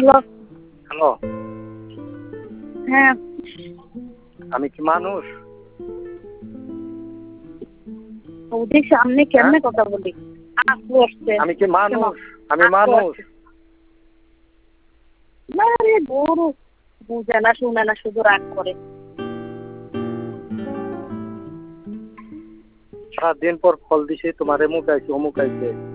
Hello, হ্যাঁ, আমি কি মানুষ? ওদের সামনে কেমনে কথা বলি? আসবো আসছে। আমি কি মানুষ? আমি মানুষ। না রে গরু, বুঝে না শুনে না, শুধু রাগ করে। সারাদিন পর ফল দিছে, তোমারে মুখ আইছে, অমুক আইছে।